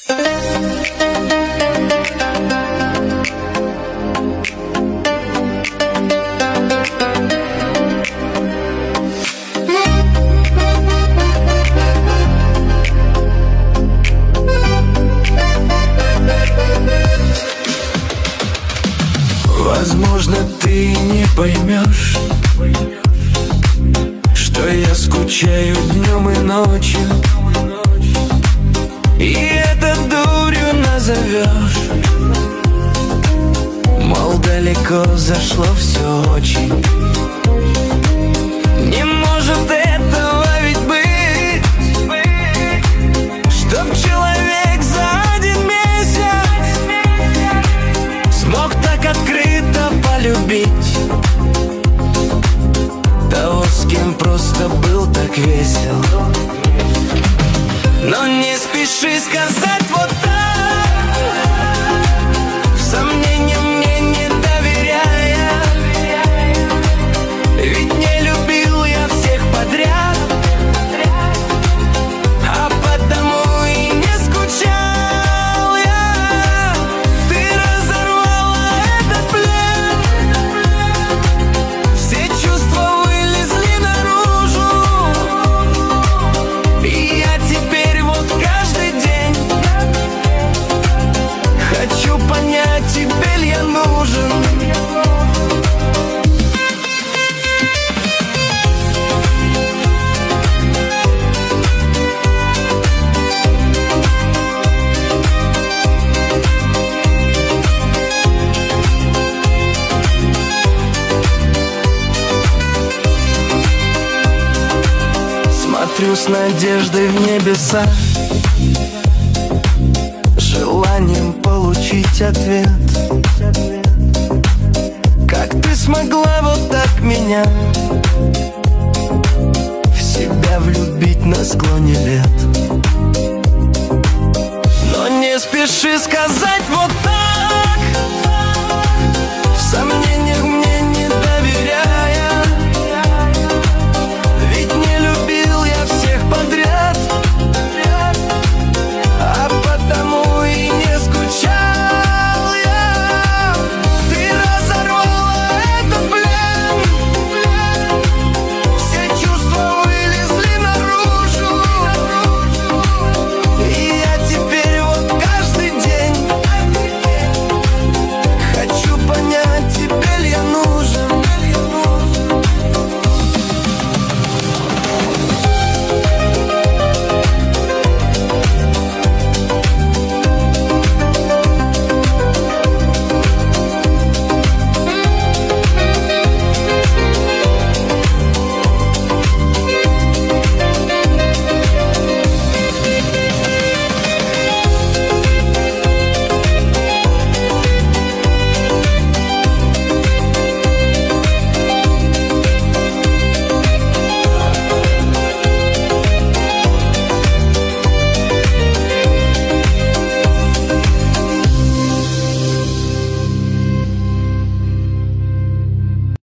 Возможно, ты не поймешь, что я скучаю днем и ночью, и это дурью назовешь. Мол, далеко зашло все очень. Не может этого ведь быть, чтоб человек за один месяц смог так открыто полюбить того, с кем просто был так весел. Но не спеши сказать вот так, в сомнения мне не доверяя, ведь не любил я всех подряд, а потому и не скучал я. Ты разорвала этот плен, все чувства вылезли наружу, и я теперь вот каждый день хочу понять, тебе ли я нужен. Смотрю с надеждой в небеса, желанием получить ответ. Как ты смогла вот так меня в себя влюбить на склоне лет? Но не спеши сказать